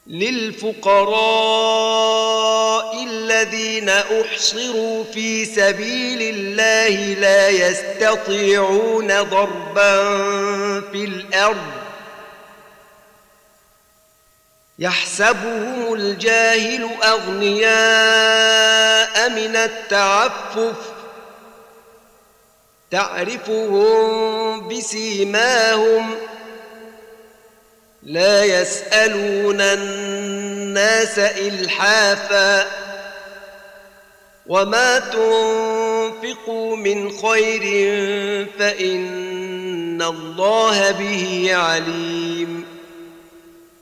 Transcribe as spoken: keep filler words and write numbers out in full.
للفقراء الذين أحصروا في سبيل الله لا يستطيعون ضربا في الأرض يحسبهم الجاهل أغنياء من التعفف تعرفهم بسيماهم لا يسألون الناس إلحافا وما تنفقوا من خير فإن الله به عليم